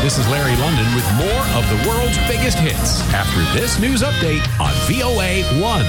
This is Larry London with more of the world's biggest hits after this news update on VOA 1.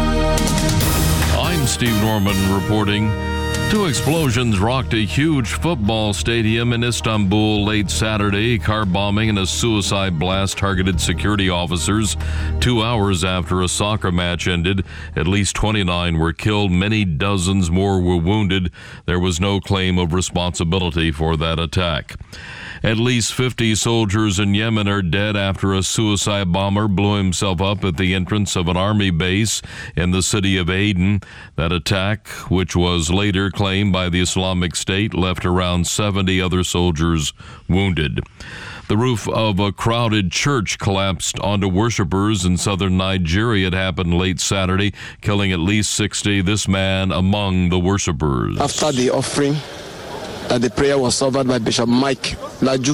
I'm Steve Norman reporting. 2 explosions rocked a huge football stadium in Istanbul late Saturday. Car bombing and a suicide blast targeted security officers 2 hours after a soccer match ended. At least 29 were killed. Many dozens more were wounded. There was no claim of responsibility for that attack. At least 50 soldiers in Yemen are dead after a suicide bomber blew himself up at the entrance of an army base in the city of Aden. That attack, which was later claimed by the Islamic State, left around 70 other soldiers wounded. The roof of a crowded church collapsed onto worshipers in southern Nigeria. It happened late Saturday, killing at least 60, this man among the worshipers. After the offering, the prayer was offered by Bishop Mike Laju.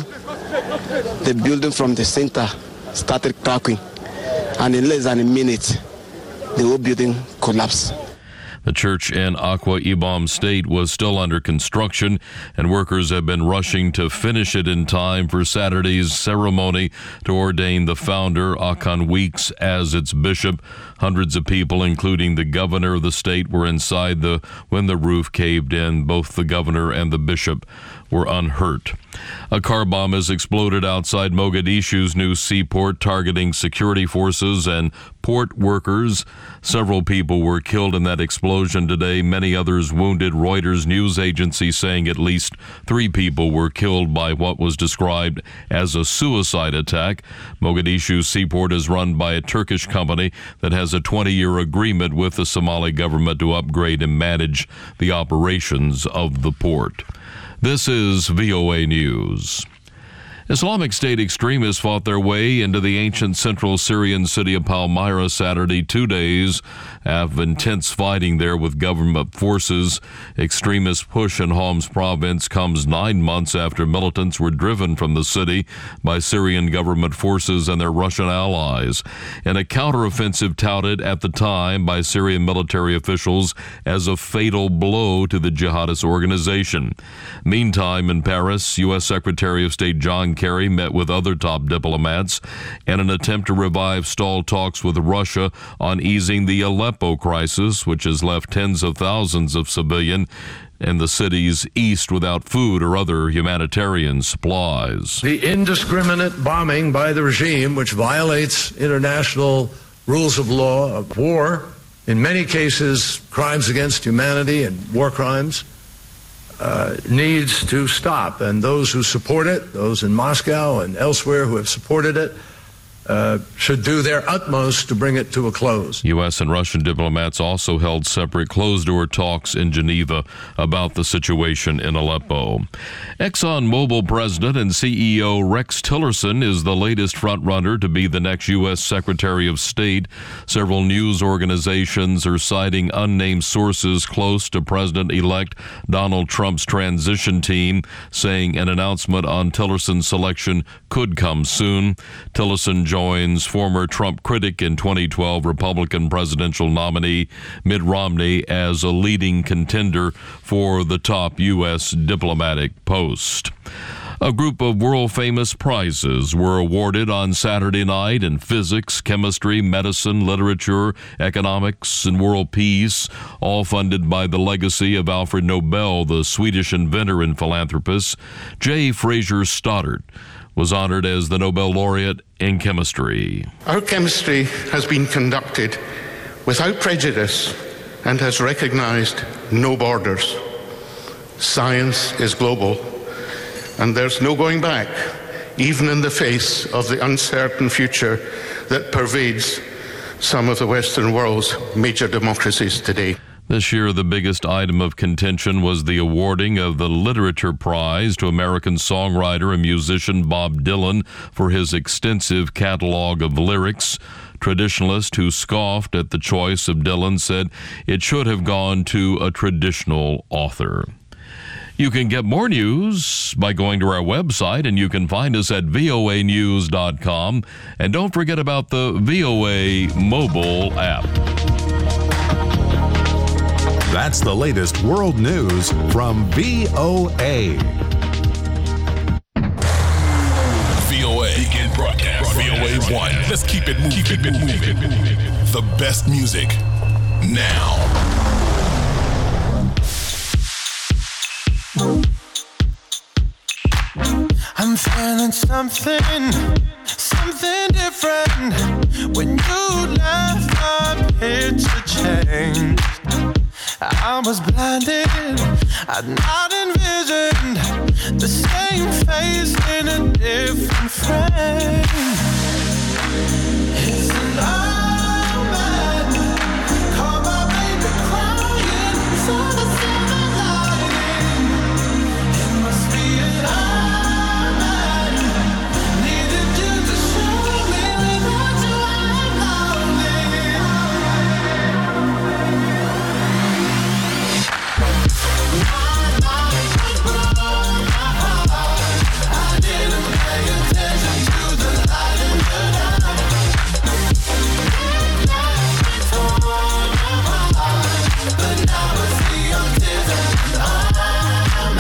The building from the center started cracking, and in less than a minute, the whole building collapsed. The church in Akwa Ibom State was still under construction, and workers have been rushing to finish it in time for Saturday's ceremony to ordain the founder, Akan Weeks, as its bishop. Hundreds of people, including the governor of the state, were inside when the roof caved in. Both the governor and the bishop were unhurt. A car bomb has exploded outside Mogadishu's new seaport, targeting security forces and port workers. Several people were killed in that explosion today, many others wounded. Reuters news agency saying at least 3 people were killed by what was described as a suicide attack. Mogadishu seaport is run by a Turkish company that has a 20-year agreement with the Somali government to upgrade and manage the operations of the port. This is VOA News. Islamic State extremists fought their way into the ancient central Syrian city of Palmyra Saturday, 2 days of intense fighting there with government forces. Extremist push in Homs province comes 9 months after militants were driven from the city by Syrian government forces and their Russian allies, in a counteroffensive touted at the time by Syrian military officials as a fatal blow to the jihadist organization. Meantime, in Paris, U.S. Secretary of State John Kerry met with other top diplomats in an attempt to revive stalled talks with Russia on easing the Aleppo crisis, which has left tens of thousands of civilians in the city's east without food or other humanitarian supplies. The indiscriminate bombing by the regime, which violates international rules of law, of war, in many cases crimes against humanity and war crimes, needs to stop. And those who support it, those in Moscow and elsewhere who have supported it, should do their utmost to bring it to a close. U.S. and Russian diplomats also held separate closed-door talks in Geneva about the situation in Aleppo. ExxonMobil president and CEO Rex Tillerson is the latest frontrunner to be the next U.S. Secretary of State. Several news organizations are citing unnamed sources close to President-elect Donald Trump's transition team, saying an announcement on Tillerson's selection could come soon. Tillerson joins former Trump critic and 2012 Republican presidential nominee Mitt Romney as a leading contender for the top U.S. diplomatic post. A group of world-famous prizes were awarded on Saturday night in physics, chemistry, medicine, literature, economics, and world peace, all funded by the legacy of Alfred Nobel, the Swedish inventor and philanthropist. J. Fraser Stoddart was honored as the Nobel laureate in chemistry. Our chemistry has been conducted without prejudice and has recognized no borders. Science is global, and there's no going back, even in the face of the uncertain future that pervades some of the Western world's major democracies today. This year, the biggest item of contention was the awarding of the Literature Prize to American songwriter and musician Bob Dylan for his extensive catalog of lyrics. Traditionalists who scoffed at the choice of Dylan said it should have gone to a traditional author. You can get more news by going to our website, and you can find us at voanews.com. And don't forget about the VOA mobile app. That's the latest world news from VOA. one. Let's keep it moving. Keep it moving. The best music now. I'm feeling something different. When you left, my picture changed. I was blinded, I'd not envisioned the same face in a different frame. It's an old man, call my baby crying, saw the silver lining. It must be an old man, needed you to show me without you I'm lonely. I didn't pay attention to the light in the dark. But now I see your tears and I'm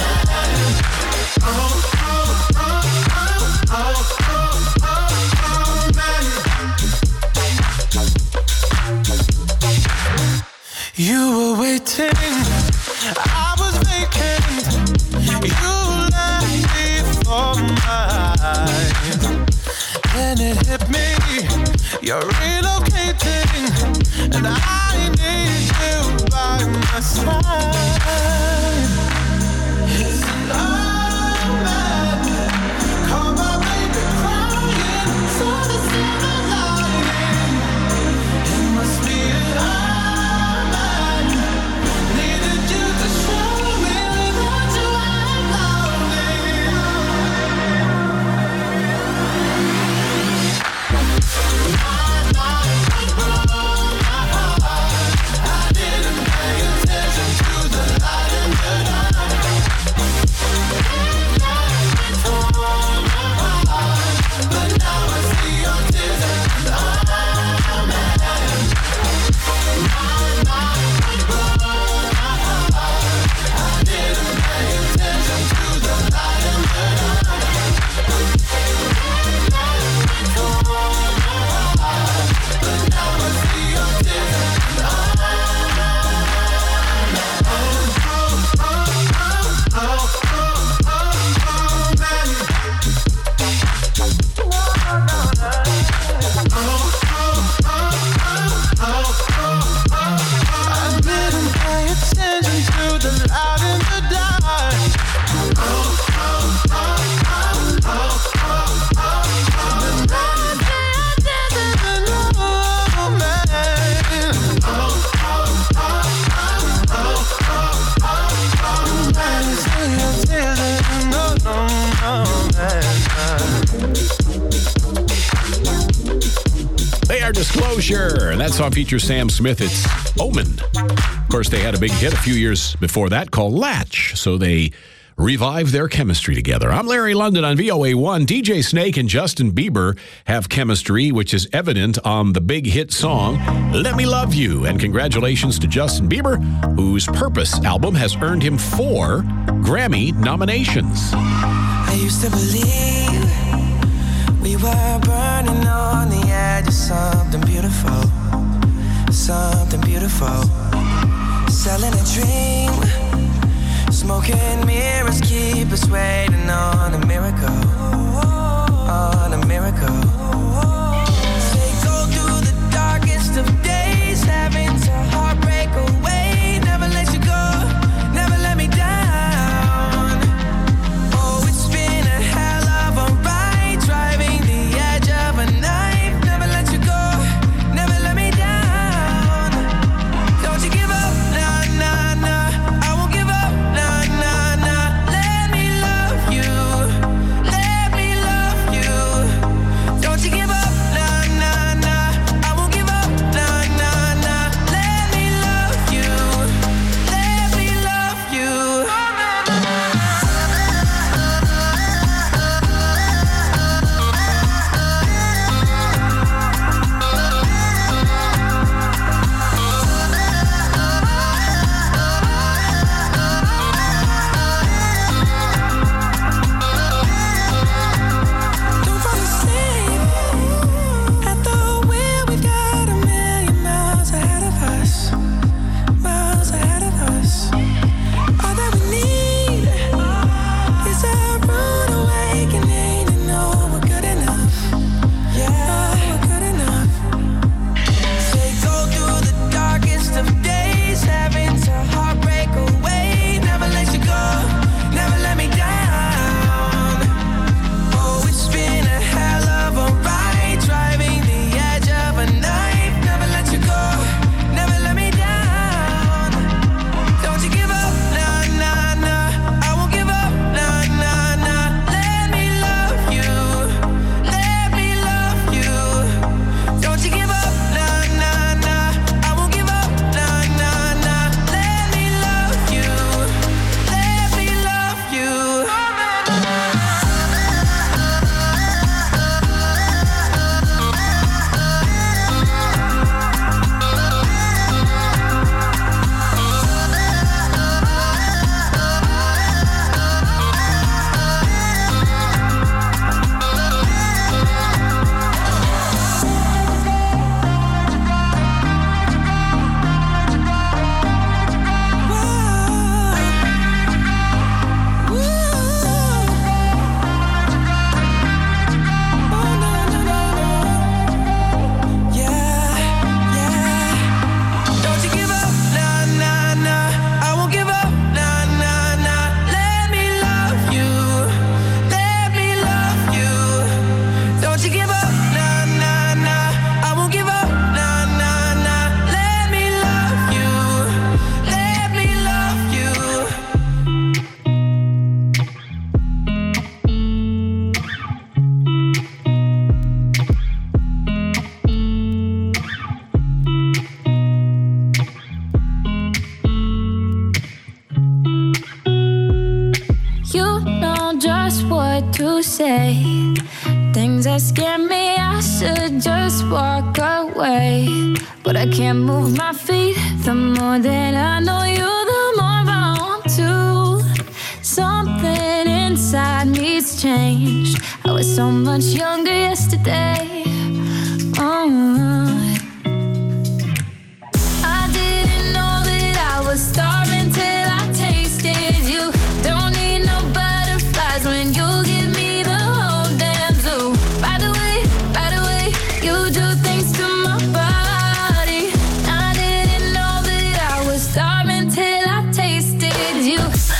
you were waiting, I was vacant. You left before my eyes. Then it hit me, you're relocating, and I need you by my side. It's an old man, call my baby crying, saw the silver lining. It must be an old man, needed you to show me without you I'm lonely. I didn't pay attention to the light in the dark. But now I see your tears and I'm I didn't pay attention to the light in the dark. But now I see your tears and I didn't pay attention to the light in the dark. They are Disclosure, and that song features Sam Smith. It's Omen. Of course, they had a big hit a few years before that called Latch, so they revived their chemistry together. I'm Larry London on VOA1. DJ Snake and Justin Bieber have chemistry, which is evident on the big hit song, Let Me Love You. And congratulations to Justin Bieber, whose Purpose album has earned him 4 Grammy nominations. I used to believe we were burning on the edge of something beautiful, something beautiful. Selling a dream, smoking mirrors keep us waiting on a miracle, on a miracle. They go through the darkest of days, having to heartbreak away. Never let you go, never let me down. Oh, it's been a hell of a ride, driving the edge of a knife. Never let you go, never let me down. Don't you give up, nah, nah, nah. I won't give up, nah, nah, nah. Let me love you, what to say. Things that scare me, I should just walk away. But I can't move my feet. The more that I know you, the more I want to. Something inside me's changed. I was so much younger yesterday. I didn't know that I was starving till I tasted you. Don't need no butterflies when you give me the whole damn zoo. By the way, you do things to my body. I didn't know that I was starving till I tasted you.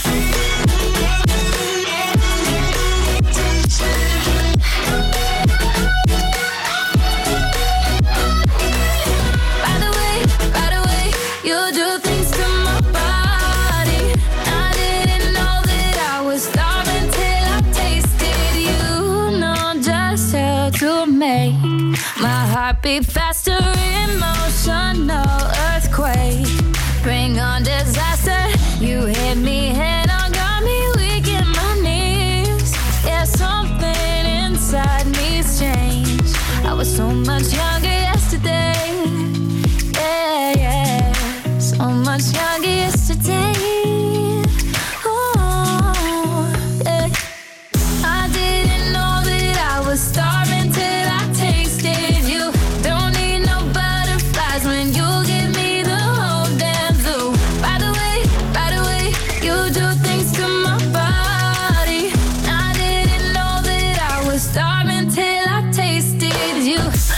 My heart beat faster, emotional earthquake. Bring on disaster. You hit me head on, got me weak in my knees. Yeah, something inside me's changed. I was so much younger yesterday. Yeah, so much younger yesterday. Oh, yeah. I didn't know that I was starving till I tasted you. Don't need no butterflies when you give me the whole damn zoo. By the way, you do things to my body. I didn't know that I was starving till I tasted you.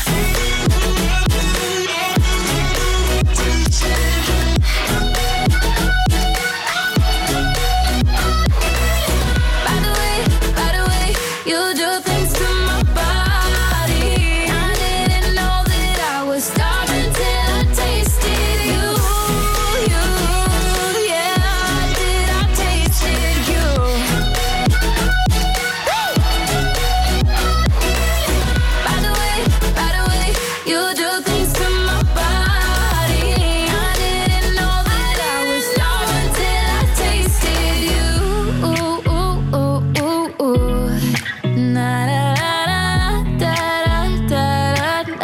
By the way, you do things to my body. I didn't know that I was starving till I tasted you. I tasted you. By the way, you do things to my body. I didn't know that I was starving till I tasted you. Na da da da da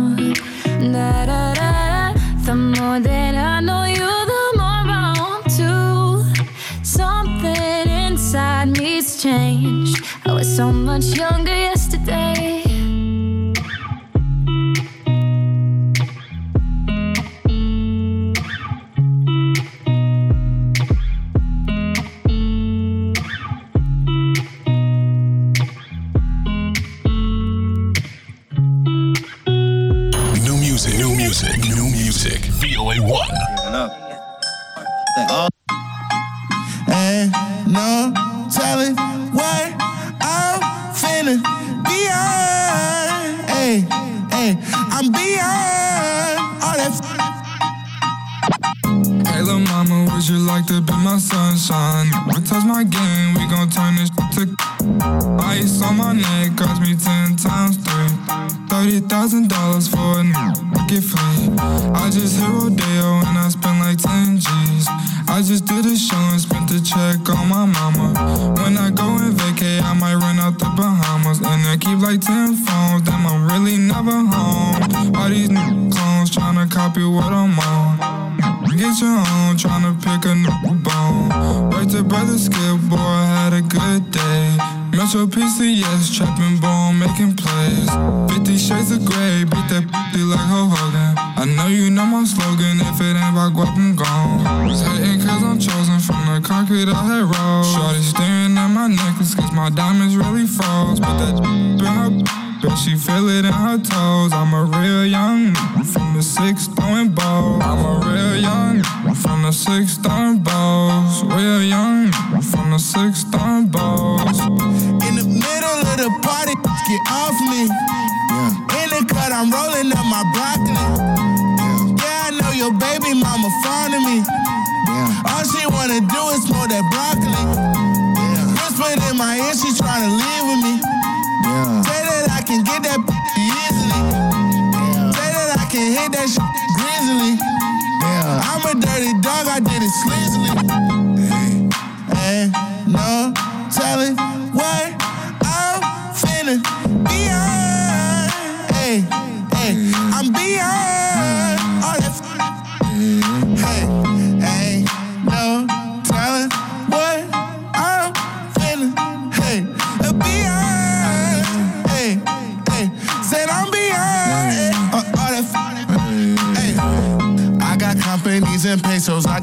da. The more that I know you, the more I want to. Something inside me's changed. I was so much younger yesterday. New music. VOA 1. Ain't no telling what I'm finna beyond. Hey, I'm beyond all that. Hey, little mama, would you like to be my sunshine? We touch my game, we gon' turn this to ice on my neck, cost me 10 times 3. $30,000 for a get free. I just hit Rodeo and I spent like 10 G's. I just did a show and spent the check on my mama. When I go and vacay, I might run out the Bahamas. And I keep like 10 phones, damn, I'm really never home. All these clones tryna copy what I'm on. Get your own, tryna pick a new bone. Right to brother Skip, boy, had a good day. Metro PCS, trapping bone, making plays. 50 shades of gray, beat that p***y like Hulk Hogan. I know you know my slogan, if it ain't about guap, I'm gone. Was hating cause I'm chosen from the concrete I had rolled. Shorty staring at my necklace cause my diamonds really froze. Put that in her bet she feel it in her toes. I'm a real young from the 6 throwing balls. I'm a real young from the 6 throwing balls. Real young from the 6 throwing balls. In the middle of the party, get off me. In the cut, I'm rolling up my broccoli. Yeah, I know your baby mama fond of me. All she wanna do is smoke that broccoli. Whispered in my ear, she tryna leave with me. Say that I can get that easily. Say that I can hit that shit greasily. I'm a dirty dog, I did it sleazily. Ain't no telling what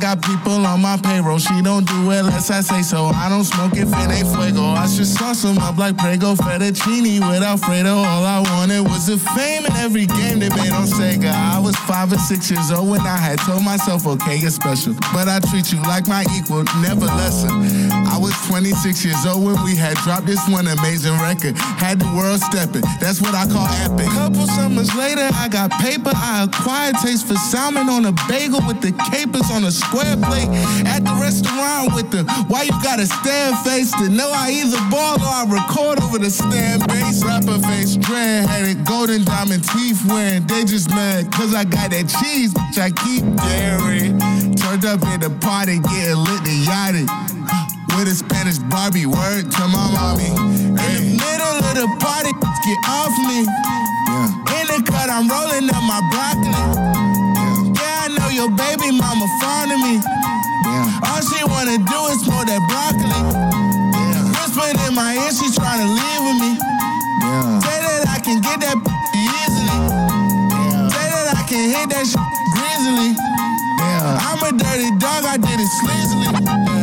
got people on my payroll. She don't do it unless I say so. I don't smoke if it ain't fuego. I should sauce them up like Prego fettuccine with Alfredo. All I wanted was the fame in every game they made on Sega. I was 5 or 6 years old when I had told myself, okay, you're special, but I treat you like my equal, never lesser. I was 26 years old when we had dropped this one amazing record. Had the world stepping, that's what I call epic. Couple summers later, I got paper. I acquired taste for salmon on a bagel with the capers on a square plate. At the restaurant with the why you gotta stare face to know I either ball or I record over the stand bass. Rapper face, dread-headed, golden diamond teeth wearing. They just mad cause I got that cheese, bitch, I keep daring. Turned up at the party, getting lit and yachted. With a Spanish Barbie, word to my mommy. In the middle of the party, get off me. In the cut, I'm rolling up my broccoli. Yeah, I know your baby mama fond of me. All she wanna do is smoke that broccoli. Whispering in my ear, she tryna leave with me. Say that I can get that easily. Say that I can hit that shit greasily. I'm a dirty dog, I did it sleazily.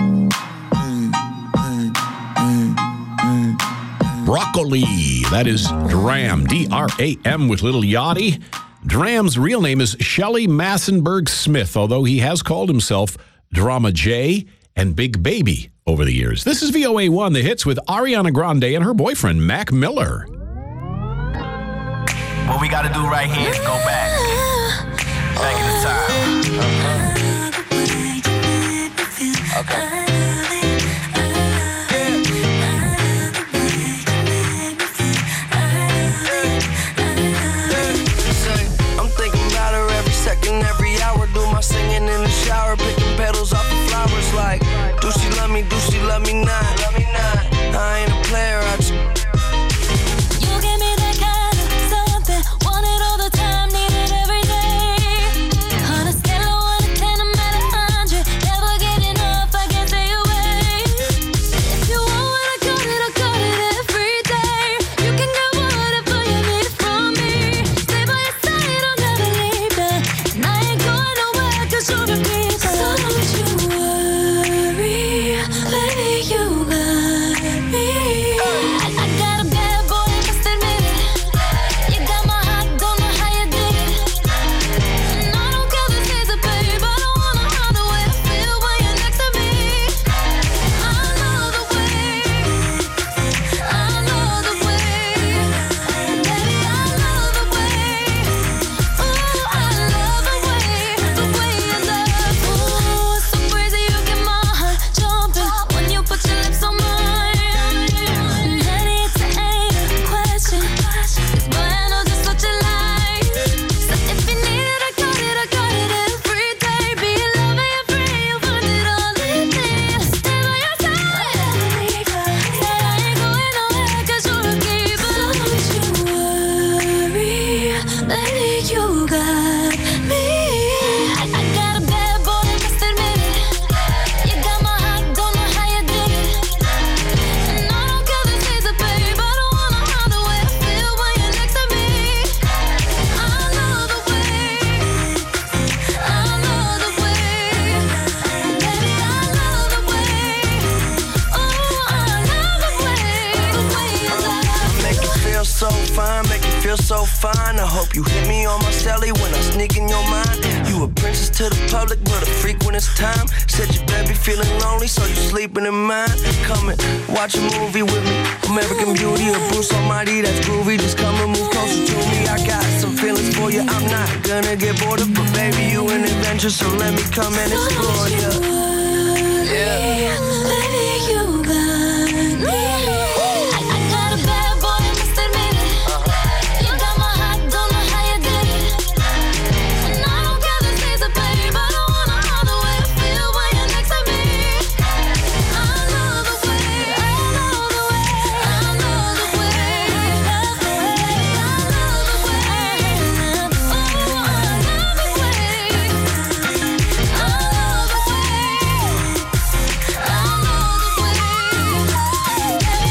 Broccoli. That is Dram, D-R-A-M with Little Yachty. Dram's real name is Shelly Massenberg Smith, although he has called himself Drama J and Big Baby over the years. This is VOA1, The Hits with Ariana Grande and her boyfriend, Mac Miller. What we gotta do right here is go back in the time. Okay. Every hour, do my singing in the shower, picking petals off the flowers. Like, do she love me? Do she love me not? I ain't a player. You give me that kind of something, want it all the time, need it every day. On a scale of 1 to 10, I'm at 100. Never get enough, I can't stay away. If you want what I got it every day. You can get whatever you need from me. Stay by your side, I'll never leave you. And I ain't going nowhere 'cause you're the people. So don't you worry, baby, you got me. I got a bad boy, must admit it. You got my heart, don't know how you did it. And I don't care this is a babe, I don't wanna hide the way I feel when you're next to me. I love the way, I love the way, baby, I love the way. Ooh, I love the way you love. Ooh, so crazy you get my heart jumping when you put your lips on mine. And honey, it's ain't a question, 'cause boy, I know just what you like. So if you need it, I got it every day. Be your lover, your friend, you find it all in me. Stay by your side. Say I ain't going nowhere 'cause you're a keeper. So don't you worry, baby, you got me. I got a bad boy, must admit it. You got my heart, don't know how you did it. And I don't care this is a babe, I don't wanna hide the way I feel when you're next to me. I love the way, I love the way, baby, I love the way. Oh, I love the way you love. Make you feel so fine, make you feel so fine. I hope you hit me on my celly when I sneak in your mind. You a princess to the public, but a freak when it's time. Said you baby feeling lonely, so you sleeping in mine. Come and watch a movie with me. American Beauty or Bruce Almighty, that's groovy. Just come and move closer to me. I got some feelings for you, I'm not gonna get bored of. But baby, you an adventure, so let me come and explore you. Yeah. Baby, you got me. I got a bad boy, must admit it. You got my heart, don't know how you did it. And I don't care this is a babe, I don't wanna hide the way I feel when you're next to me. I love the way, I love the way, I love the way, I love the way, I love the way. Oh, I love the way, I love the way, I love the way.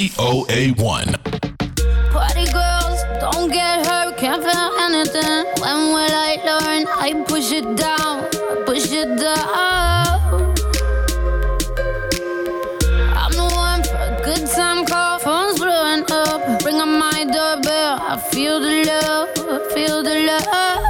VOA1. Party girls, don't get hurt, can't feel anything. When will I learn? I push it down, push it down. I'm the one for a good time call, phone's blowing up. Ring on my doorbell, I feel the love, I feel the love.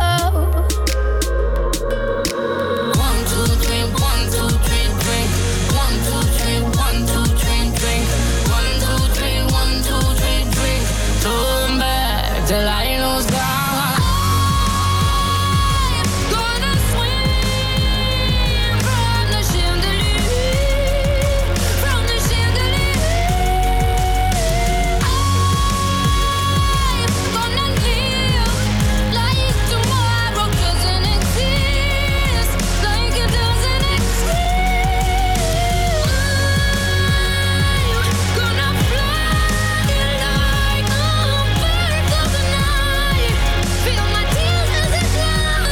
1, 2, 3, 1, 2, 3, drink. 1, 2, 3, 1, 2, 3, drink. 1, 2, 3, 1, 2, 3, drink. Turn back till I lose God. Gonna swim from the chandelier, from the chandelier. I'm gonna live like tomorrow doesn't exist, like it doesn't exist. I'm gonna fly like a bird of the night. Feel my tears as they fly.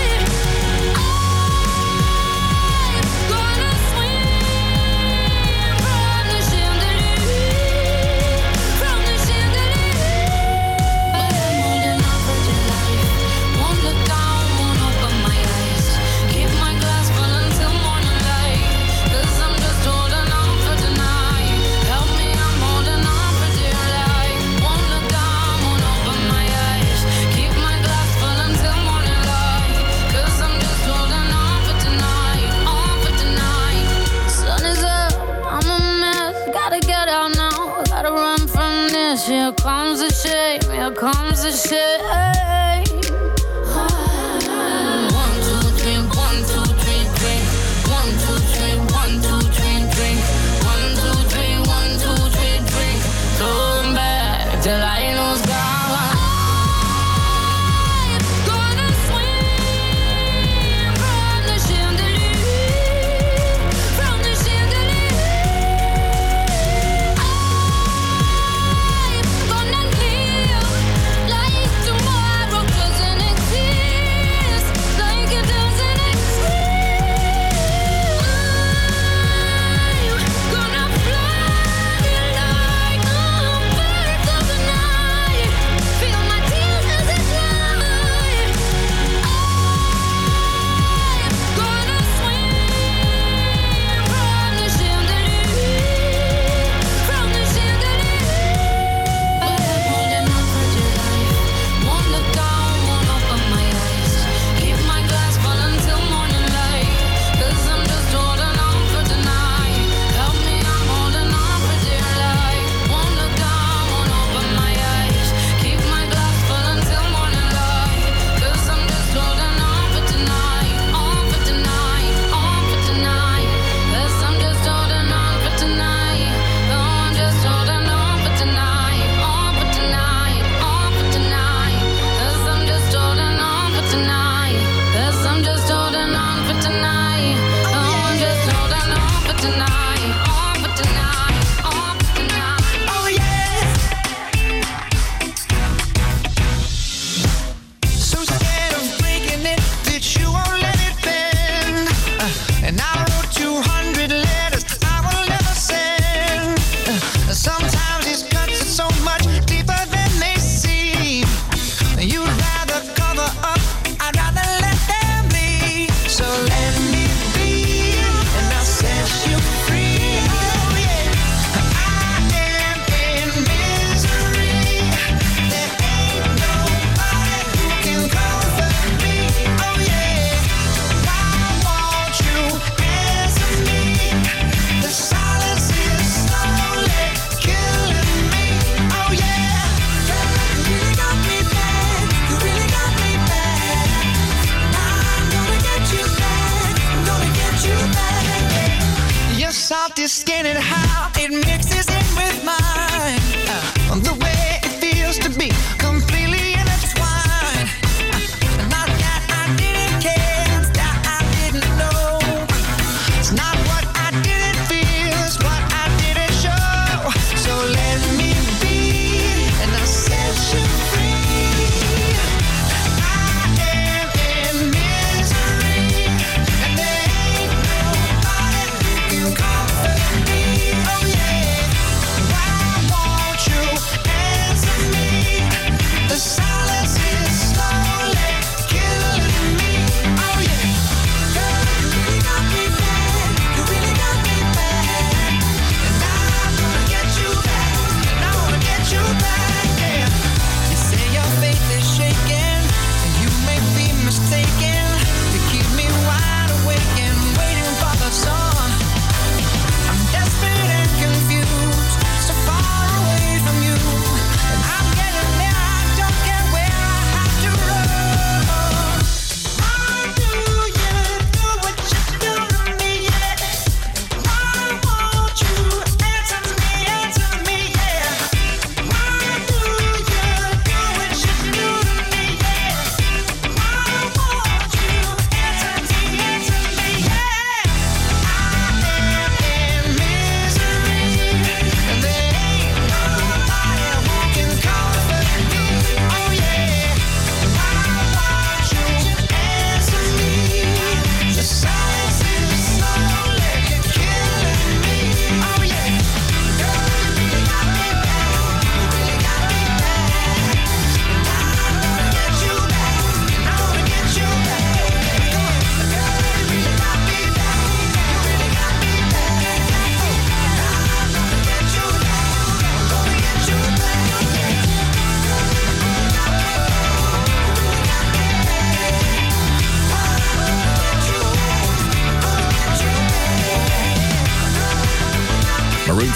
I'm gonna swim from the chandelier, from the chandelier. But I'm holding on for dear life. Won't look down, won't open my eyes. Keep my glass full until morning light. 'Cause I'm just holding on for tonight. Help me, I'm holding on for dear life. Won't look down, won't open my eyes. Keep my glass full until morning light. 'Cause I'm just holding on for tonight, on for tonight. Sun is up, I'm a mess. Gotta get out now, gotta run from this. Here comes the shame, here comes the shame. 1, 2, 3, 1, 2, 3, drink. 1, 2, 3, 1, 2, 3, drink. 1, 2, 3, 1, 2, 3, drink. Turn back till I lose God. I'm gonna swim from the chandelier, from the chandelier. I'm gonna live like tomorrow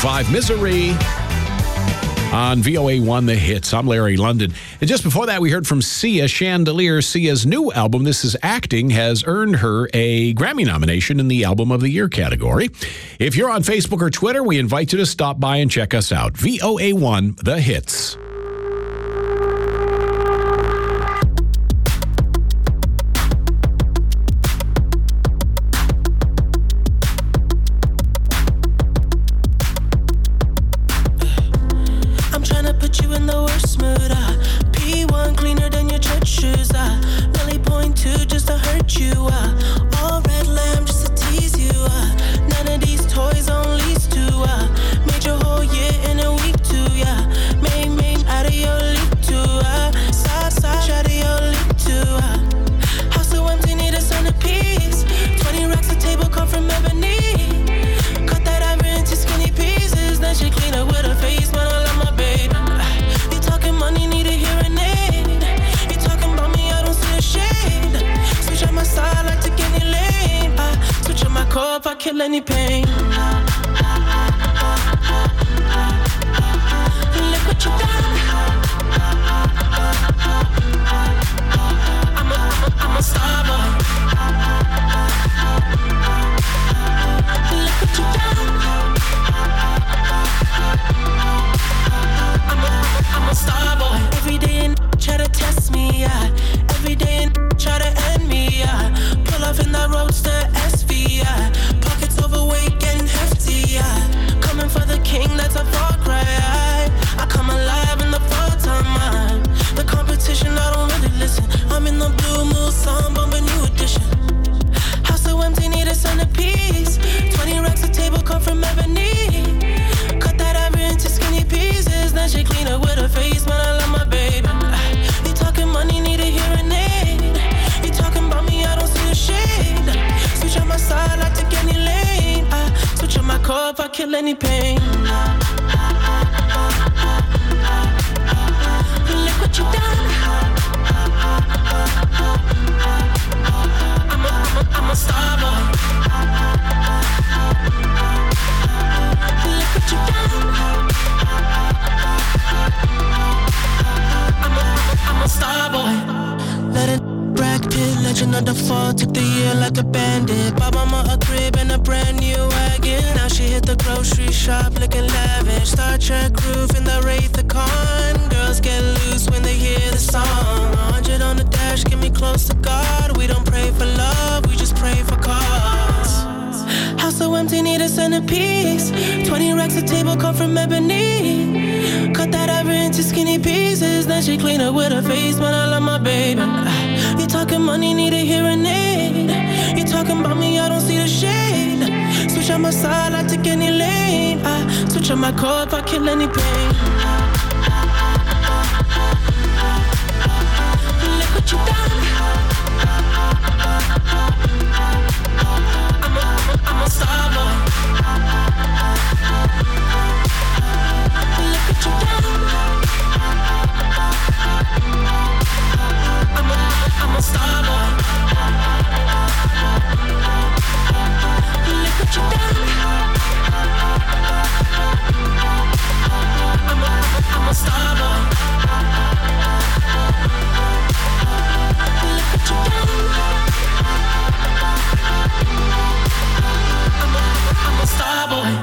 101.5 Misery on VOA1 The Hits. I'm Larry London. And just before that, we heard from Sia Chandelier. Sia's new album, This Is Acting, has earned her a Grammy nomination in the Album of the Year category. If you're on Facebook or Twitter, we invite you to stop by and check us out. VOA1 The Hits. Kill any pain. Look what you done. I'm a star boy. Look what you done. I'm a star boy. Every day and try to test me, yeah. Every day and try to end me, yeah. Pull off in the roadster SV, yeah. Overweight, getting hefty, yeah. Coming for the king, that's a far cry. I come alive in the fall time. The competition, I don't really listen. I'm in the blue moon, song, bumping new edition. House so empty, need a centerpiece. 20 racks of table come from ebony. Cut that ivory into skinny pieces. Then she clean up with her face, man, I love my baby. You talking money, need a hearing aid. You talking about me, I don't see a shade. Switch on my side, I take any lane. Switch on my core if I kill any pain. Look what you done. I'm a star boy. Look what you done. I'm a star boy. Let it Brad Pitt, legend of the fall, took the year like a bandit. Bought mama a crib and a brand new wagon. Now she hit the grocery shop looking lavish. Star Trek roof in the Wraith the Con. Girls get loose when they hear the song. 100 on the dash, get me close to God. We don't pray for love, we just pray for cause. House so empty, need a centerpiece. 20 racks of table come from ebony. Cut that ivory into skinny pieces. Then she clean up with her face, man, I love my baby. You talking money, need a hearing aid. You talking about me, I don't see the shade. Switch on my side, I take any lane. I switch on my core if I kill any pain. Look what you done. I'm a star boy. Look what you done. I'm a star boy. Look what you done. I'm a star boy. Look what you done. I'm a star boy.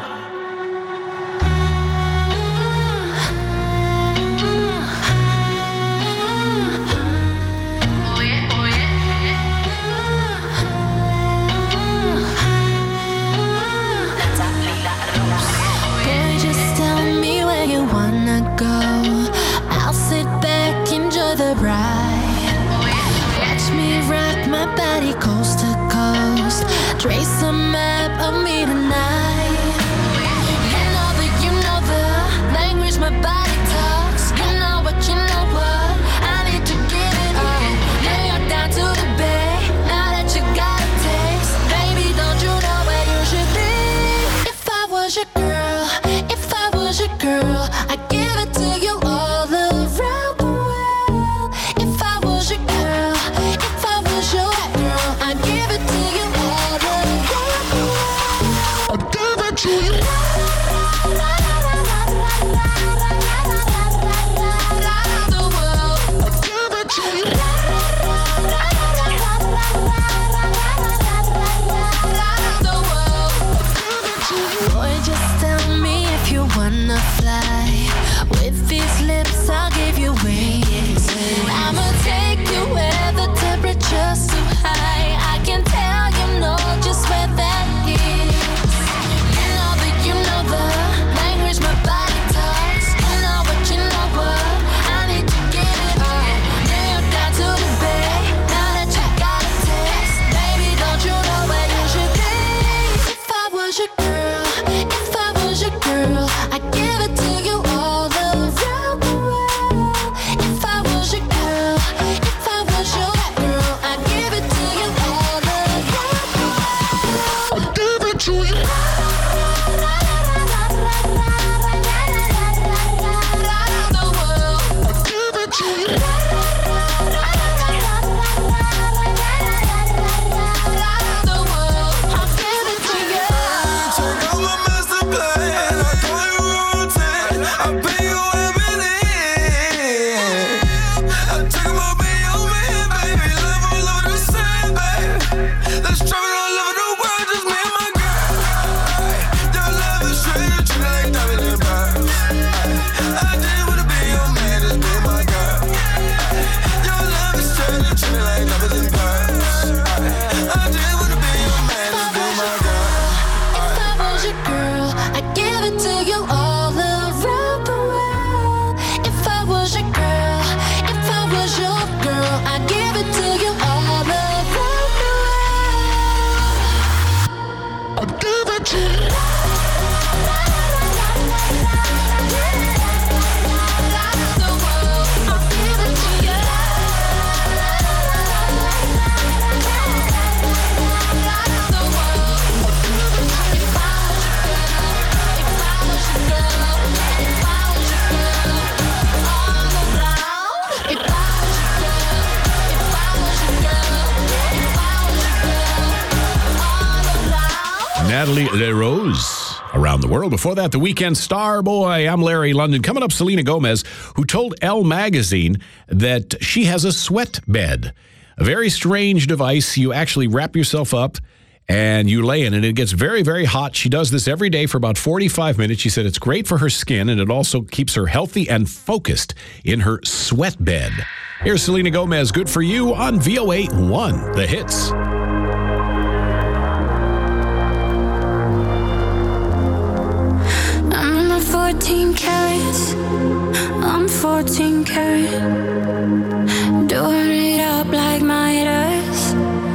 Watch me rock my body coast to coast. Trace a map of me tonight. You know the language my body talks. You know what, I need to get it on. Now you're down to the bay. Now that you got a taste, baby, don't you know where you should be? If I was your girl, I'd give it to you all around the world. If I was your girl, I'd give it to you all around the world. Natalie LaRose, Around the World. Before that, The Weeknd, Starboy. I'm Larry London. Coming up, Selena Gomez, who told Elle magazine that she has a sweat bed. A very strange device. You actually wrap yourself up and you lay in it, and it gets very, very hot. She does this every day for about 45 minutes. She said it's great for her skin, and it also keeps her healthy and focused in her sweat bed. Here's Selena Gomez, Good For You on VOA 1, The Hits. I'm not 14 carats, I'm 14 carat. Doing it up like my does.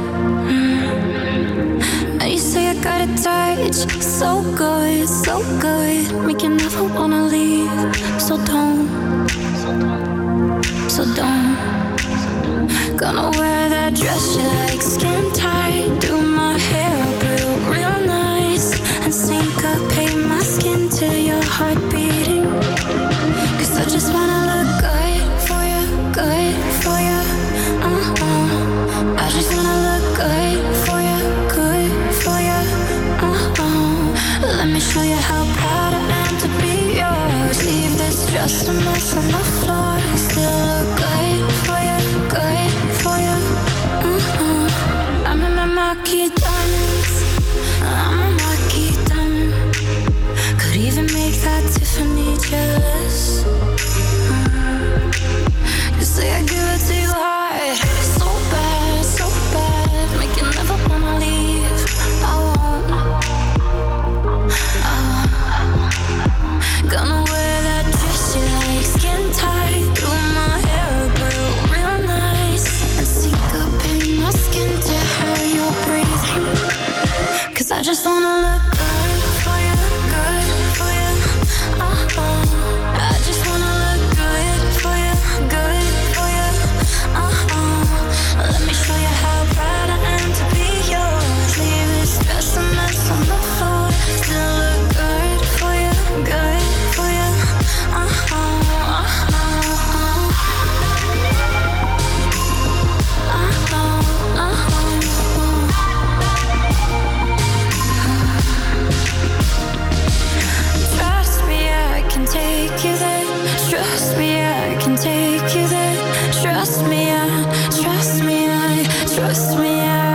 You say I got a touch, so good, make you never wanna leave. So don't. Gonna wear that dress you like, skin tight. Do my hair up real nice, and syncopate my skin to your heart beating. Cause I just wanna look good for you, good for you. I just wanna look good for you, good for you. Let me show you how proud I am to be yours. Leave this dress a mess on the floor. Still look good for you, good for you. I'm in my marquee diamonds, I'm a marquee diamond. Could even make that Tiffany jealous. You say I give it to you hard, so bad, make you never wanna leave. I won't. Gonna wear that dress you like, skin tight. Do my hair up real nice, and syncopate my skin to how you're breathing. Cause I just wanna look good for you, good for you. I just wanna look good for you, good for you. Let me show you how proud I am to be yours. Leave this dress a mess on the floor. Still look good for you, good for you. Trust me, I can take you there. Trust me, I can take you there. Trust me, trust me,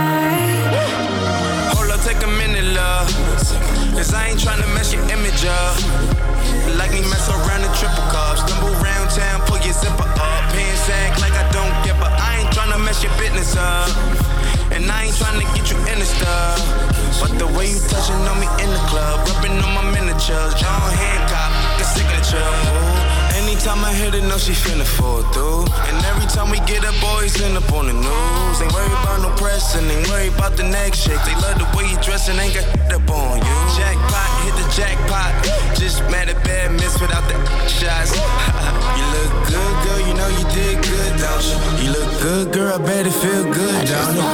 Hold up, take a minute, love. Cause I ain't tryna mess your image up. Like me mess around in triple cups. Stumble round town, pull your zipper up. Pants sag like I don't give a. I ain't tryna mess your business up. And I ain't tryna get you in the stuff. But the way you touching on me in the club, rubbing on my miniatures, John Hancock, the signature. Anytime I hit it, know she finna fall through. And every time we get up, boys end up on the news. Ain't worried about no pressing, ain't worried about the neck shake. They love the way you dressing, ain't got up on you. Jackpot, hit the jackpot. Just mad at bad miss without the shots. You look good, girl, you know you did good, don't you? You look good, girl, I bet it feel good, don't you?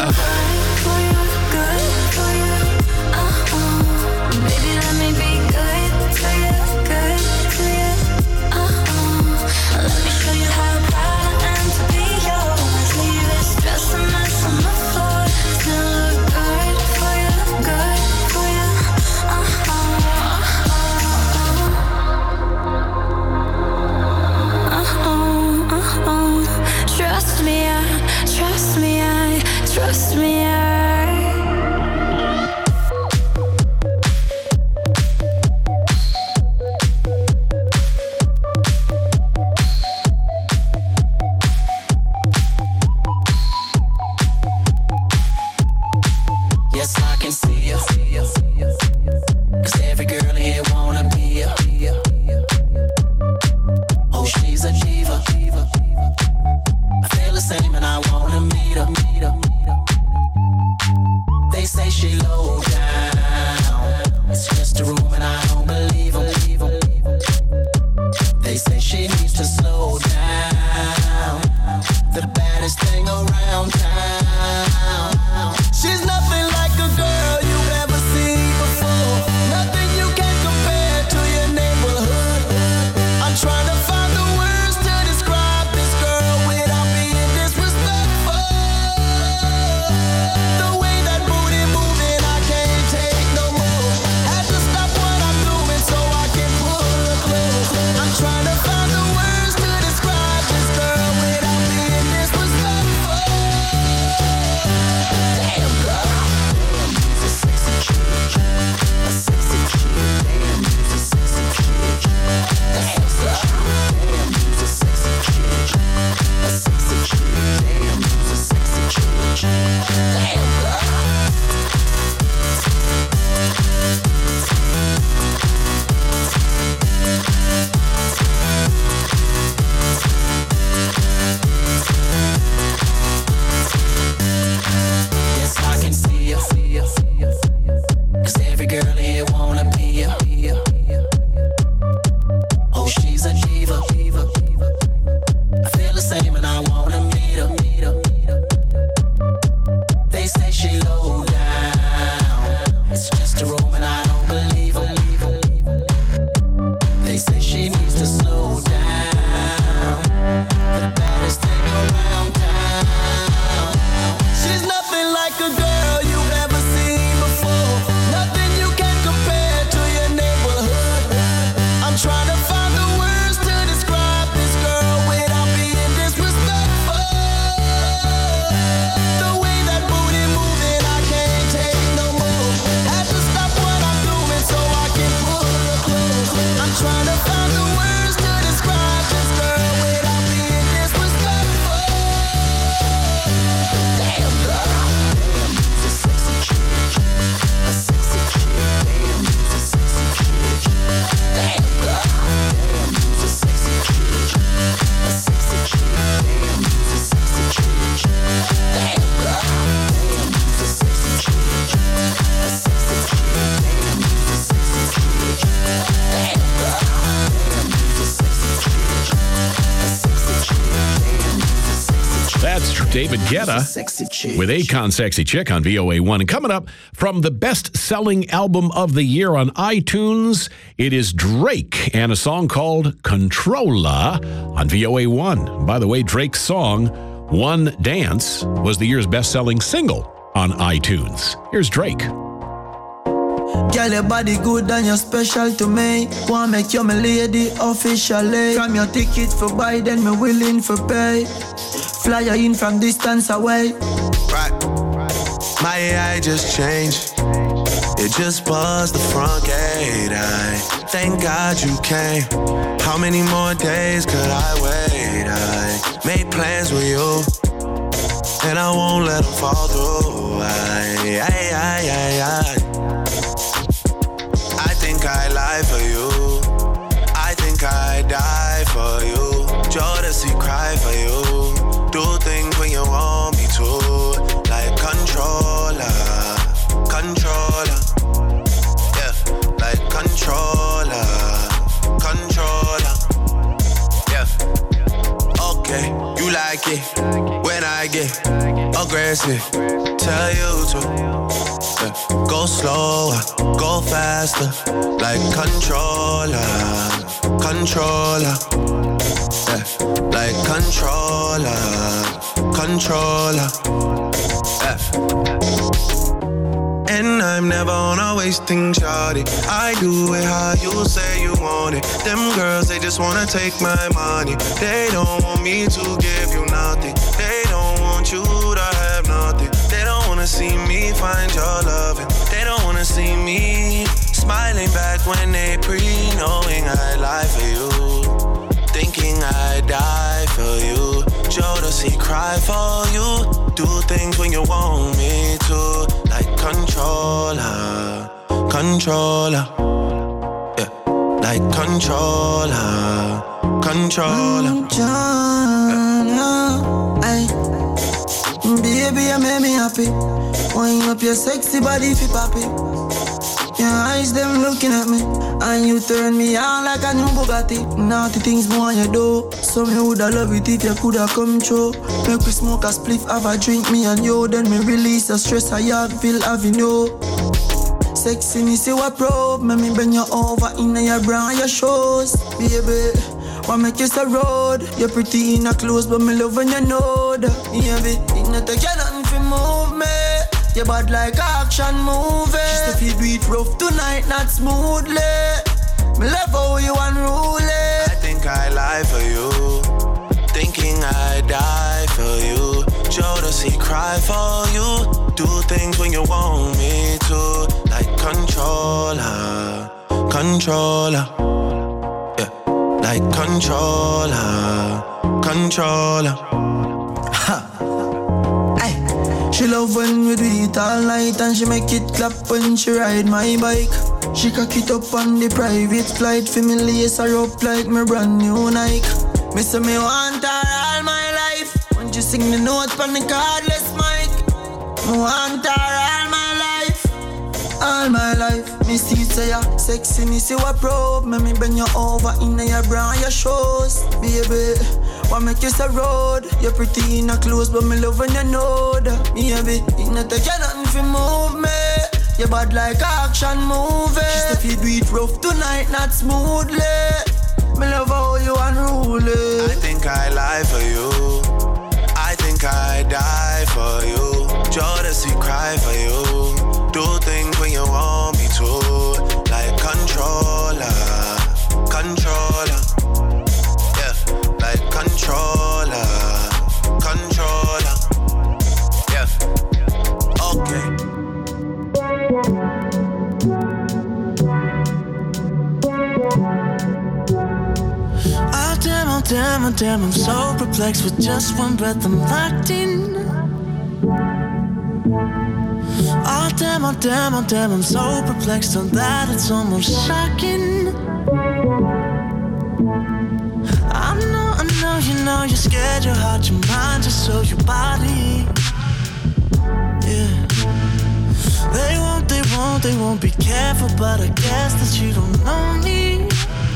baby, let me be good to you, good to you. Let me show you how proud I am to be yours. Leave this dress a mess on the floor. Still look good for you, good for you. Trust me, trust me, Yes, I can see you. 'Cause every girl here wanna be you. Oh, she's a diva. I feel the same and I wanna meet her. They say she low down. It's just a room and I don't believe them. They say she needs to slow down. The baddest thing around town. She's nothing like a girl you've ever seen before. Nothing you can compare to your neighborhood. I'm trying to find the words to describe this girl without being disrespectful. The way that booty moving, I can't take no needs to slow down. The baddest thing around town. She's nothing like a girl you've ever seen before. Nothing you can compare to your neighborhood. I'm trying to find the words to describe this girl without being disrespectful. The way that booty moving, I can't take no more. Have to stop what I'm doing so I can pull her close. I'm trying to find the words to describe this girl without being disrespectful. Damn girl. Damn, she's a sexy chick. A sexy chick. Damn, she's a sexy chick. Damn girl. Damn, she's a sexy chick. A sexy chick. Damn, she's a sexy chick. Damn girl. Damn, she's a sexy chick. A sexy chick. Damn, she's a sexy chick. Damn girl. Damn, she's a sexy chick. A sexy chick. Damn, she's a sexy chick. That's David Guetta with Akon Sexy Chick on VOA1. And coming up from the best-selling album of the year on iTunes, it is Drake and a song called Controlla on VOA1. By the way, Drake's song, One Dance, was the year's best-selling single on iTunes. Here's Drake. Girl, your body good and you're special to me. Wanna make you my lady officially. From your ticket for Biden, me willing for pay. Fly you in from distance away. Right. My AI just changed. It just buzzed the front gate. I thank God you came. How many more days could I wait? I made plans with you, and I won't let them fall through. I think I lie for you. I think I die for you. Jodeci cry for you. Do things when you want me to. Like controller. Controller. Yeah. Like controller. Controller. Yeah. Okay. You like it when I get aggressive. Tell you to. Yeah. Go slower, go faster, like controller, controller, yeah. Like controller, controller, yeah. And I'm never on a wasting shawty. I do it how you say you want it. Them girls, they just wanna take my money. They don't want me to give you nothing. They don't want you to have nothing. They don't wanna see me find your loving. They don't wanna see me smiling back when they pre-knowing I lie for you. Thinking I die for you. Jodeci cry for you. Do things when you want me to. Like controller, controller. Yeah, like controller, controller. Baby, you make me happy. Wind up your sexy body fi poppy. Your eyes them looking at me, and you turn me on like a new Bugatti. Naughty things more you do, so me woulda love it if you coulda come true. Make we smoke a spliff, have a drink, me and you. Then me release the stress I have, feel having you. Sexiness you a probe, make me bring you over in your bra and your shoes, baby. What make you so road? You're pretty in a clothes, but me love when you know that. Baby, it not take you nothing to move me. You bad like action movie. Just if you do it rough tonight, not smoothly. Me love how you unruly. I think I lie for you. Thinking I die for you. Jodeci cry for you. Do things when you want me to. Like controller, controller. Yeah, like controller, controller. Ha. She love when we do it all night, and she make it clap when she ride my bike. She cock it up on the private flight, for me lace her up like my brand new Nike. Me say me want her all my life. Won't you sing the note on the cardless mic? Me want her all my life, all my life. Me see say ya sexiness you a probe. Me bring you over in your bra and your shoes, baby. What make you so road? You're pretty in a clothes, but me love when you know that. Baby, it not take you nothing to move me. You bad like action movie. Just if you do it rough tonight, not smoothly. Me me love how you unruly. I think I lie for you. I think I die for you. Jealousy cry for you. Do things when you want me to. Like controller. Controller. Yeah. Like controller. Controller. Yeah. Okay. Oh damn, I'm so perplexed. With just one breath I'm locked in. Oh damn, I'm so perplexed on that it's almost shocking. I know, you know you're scared, your heart, your mind, just so your body. Yeah. They won't be careful, but I guess that you don't know me.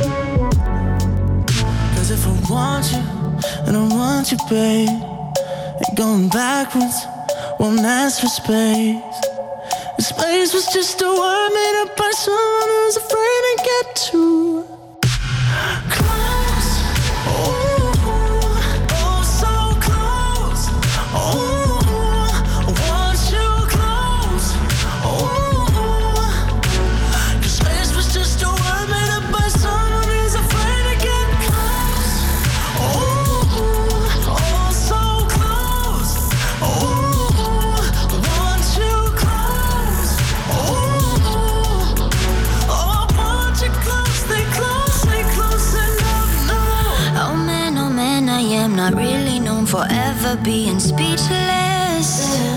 Cause if I want you, and I want you, babe, and going backwards won't ask for space. And space was just a word made up by someone who's afraid to get too close. Oh, so close. Oh, I want you close. Oh, 'cause space was just a word made up by someone who's afraid to get close. Oh, so close. Oh, I want you close. Oh, I want you close. Stay close enough. No. Oh man, I am not really known for ever being speechless.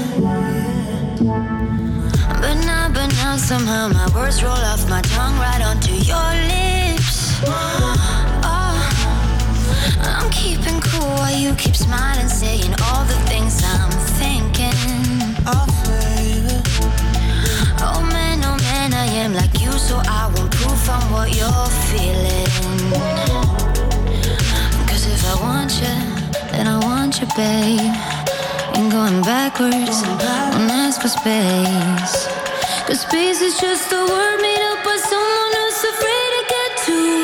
But now somehow my words roll off my tongue right onto your lips. Oh, I'm keeping cool while you keep smiling, saying all the things I'm thinking. Oh, baby. Oh man, I am like you, so I won't proof on what you're feeling. Cause if I want you, then I want you, babe. Ain't going backwards, won't ask for space. Cause space is just a word made up by someone who's afraid to get too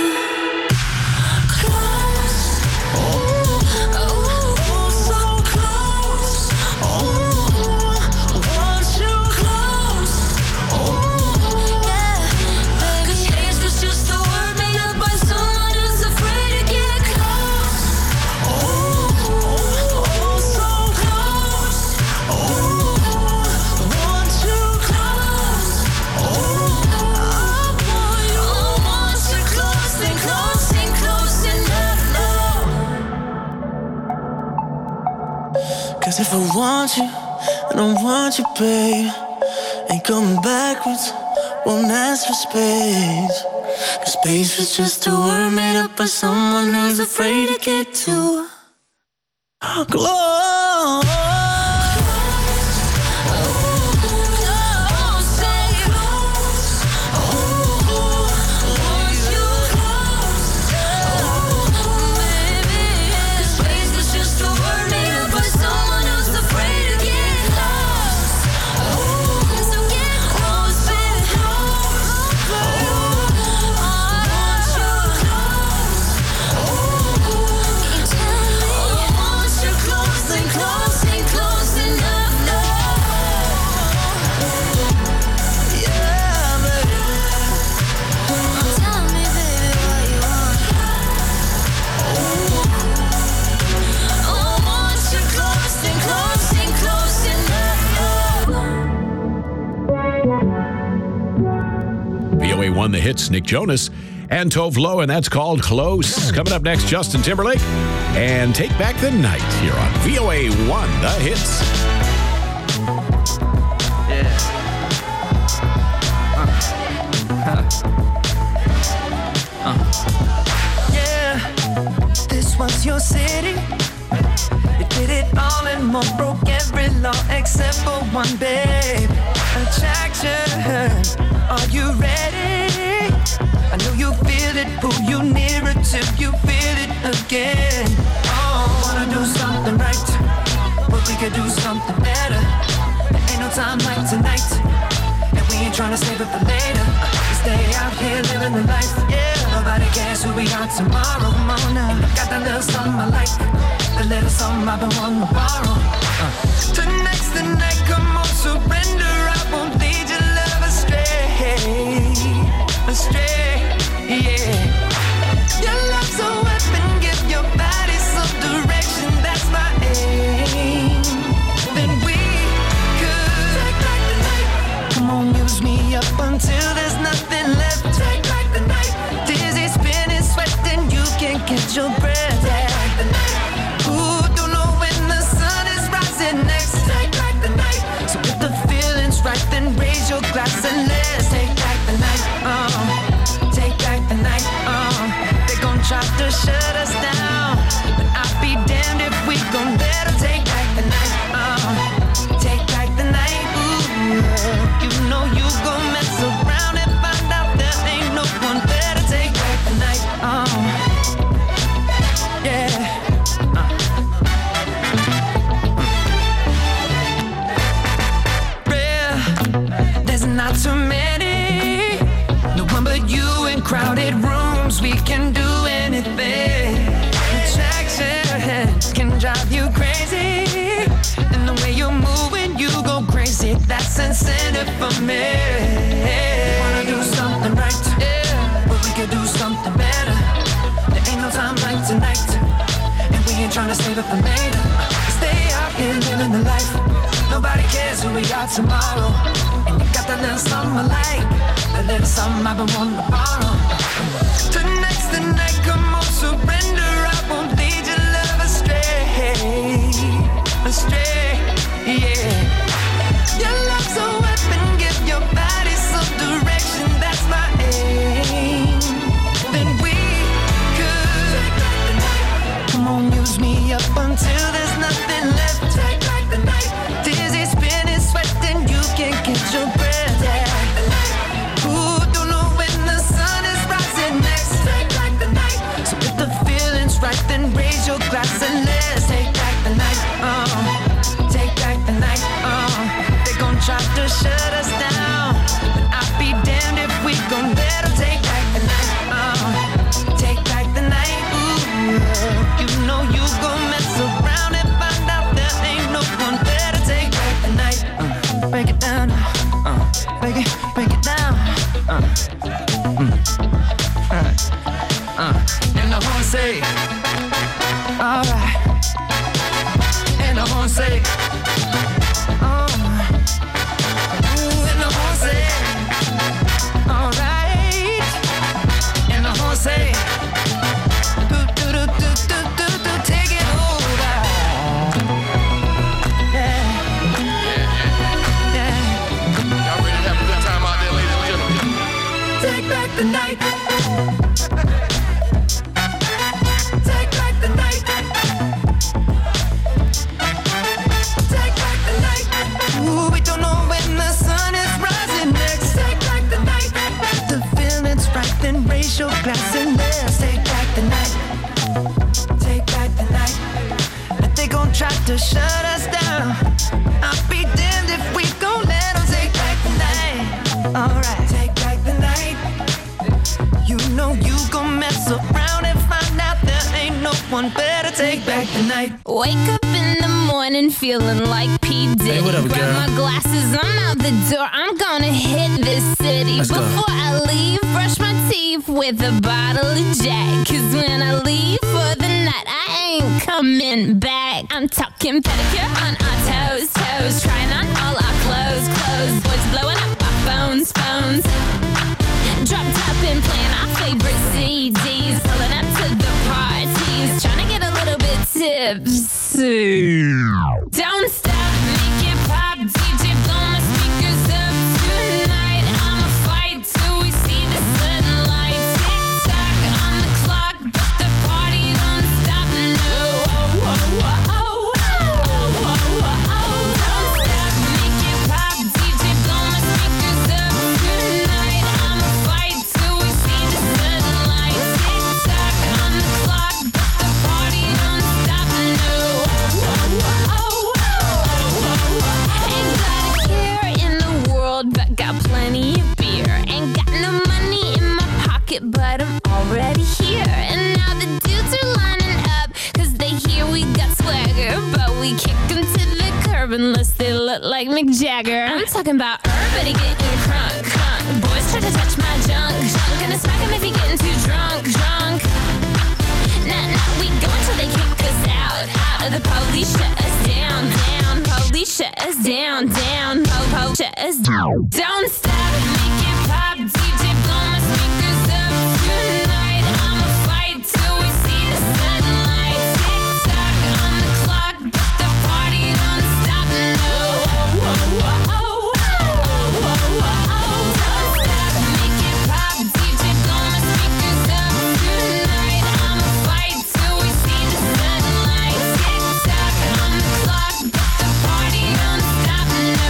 close. Oh, so close. Oh, I want you close. Oh, yeah. Cause space was just a word made up by someone who's afraid to get close. Oh, so close. Oh, I want you close. Oh, I want you close and close enough now. Cause if I want you, I don't want you, babe. Ain't coming backwards, won't ask for space. Cause space was just a word made up by someone who's afraid to get too close. VOA1 The Hits, Nick Jonas and Tove Lo, and that's called Close. Coming up next, Justin Timberlake and Take Back the Night here on VOA1 The Hits. Yeah, this was your city. You did it all and more, broke every law except for one, babe. Attraction, are you ready? I know you feel it, pull you nearer till you feel it again. Oh, wanna do something right, but we could do something better. There ain't no time like tonight, and we ain't tryna save it for later. We stay out here living the life, yeah. Nobody Nobody cares who we are tomorrow. Come on now. And I got that little something I like, the little something I've been wanting to borrow. Tonight's the night, come on, surrender. I won't lead your love astray, astray, yeah. Your love's a weapon, give your body some direction. That's my aim. Then we could take back the night. Come on, use me up until there's nothing left. Take back the night. Dizzy, spinning, sweating, you can't catch your breath. Take back the night. Ooh, don't know when the sun is rising next. Take back the night. So if the feeling's right, then raise your glass and let's take back the night. Take back the night. They gon' try to shut us down, but I'll be damned if we gon' let them take back the night. Take back the night. Ooh, you know you gon' mess around and find out there ain't no one there to take back the night. Yeah. There's not too many, no one but you in crowded rooms. We can do anything. Attraction can drive you crazy, and the way you're moving, you go crazy. That's incentive for me. Wanna do something right, yeah, but we could do something better. There ain't no time like tonight, and we ain't trying to save it for later. Stay out here living the life. Nobody cares who we are tomorrow. And you got that little something I like, that little something I've been wanting to borrow. Tonight's the night, come on, surrender. I won't lead your love astray, astray, yeah. Your love's a weapon, give your body some direction. That's my aim. Then we could take back the night. Come on, use me up until there's nothing left. Take back the night. Dizzy, spinning, sweating, you can't catch your breath. Yeah. Ooh, don't know when the sun is rising next. Take back the night. So if the feeling's right, then raise your glass and let's take back the night. Take back the night. They gon' try to shut us down, but I'll be damned if we gon' let them take back the night. Take back the night. Ooh, you know you gon' mess around and find out there ain't no one there to take back the night. Break it down, break it down. And the horn say, alright. And the horn say, and the horn say, alright. And the horn say, take it over. Yeah. Y'all ready to have a good time out there, ladies and gentlemen? Take back the night. Take back the night. Take back the night. Ooh, we don't know when the sun is rising next. Take back the night. The feeling's right, then raise your glass and let's take back the night. Take back the night. But they gon' try to shut us down. I'll be damned if we gon' let them take back the night. Alright, take back the night. You know you gon' mess around and find out there ain't no one better. Take back the night. Wake up in the morning feeling like P. Diddy. Hey, what up, Grab girl? my glasses, I'm out the door. I'm gonna hit this city. Let's go. Before I leave, brush my teeth with a bottle of Jack. Cause when I leave for the night, I ain't coming back. I'm talking pedicure on our toes, toes. Trying on all our clothes, clothes. Boys blowing up our phones, phones. Drop top and playing our favorite CDs. Pulling up to the parties. Trying to get a little bit tipsy. Don't stop, make it pop. DJ, blow my speakers up tonight. I'ma fight till we see the sunlight. Tick tock on the clock, but the party don't stop. No. Don't stop, make it pop. DJ, blow my speakers up tonight. I'ma fight till we see the sunlight. Tick tock on the clock, but the party don't stop. No. kick them to the curb unless they look like Mick Jagger. I'm talking about everybody getting crunk, crunk. Boys try to touch my junk, junk. Gonna smack him if he getting too drunk, drunk. Nah, we go until they kick us out. The police shut us down, down. Police shut us down, down. Shut us down. Don't stop, make it pop. DJ blow my speakers up tonight. I'ma fight till we see the sunlight. Tick tock on the clock, but the party don't stop. No. Don't stop, make it pop. DJ blow my speakers up tonight. I'ma fight till we see the sunlight. Tick tock on the clock, but the party don't stop. No.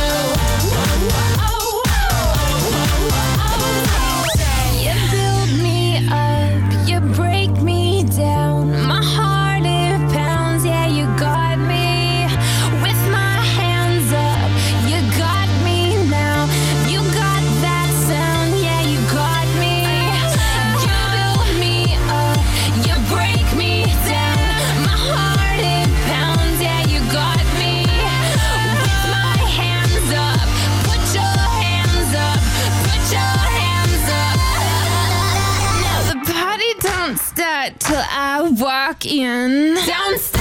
You build me up, you break me down. My heart it pounds, yeah, you got me. With my hands up, you got me now. You got that sound, yeah, you got me. You build me up, you break me down. My heart it pounds, yeah, you got me. With my hands up, put your hands up, put your hands up. Now the party don't start till I walk in. Don't stop.